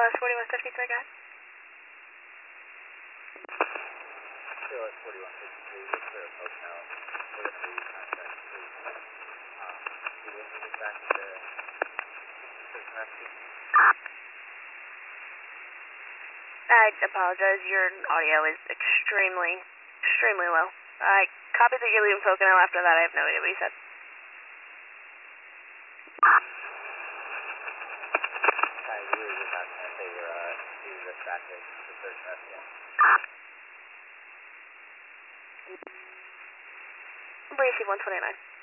CLS 4153, go ahead. CLS 4153, we're clear of Pocono. We're going to be contacting police. We will need it back to the search and rescue. I apologize, your audio is extremely low. I copied that you're leaving Pocono. After that, I have no idea what you said. We were just asking if they were needed us back to the search and rescue. Breezy 129.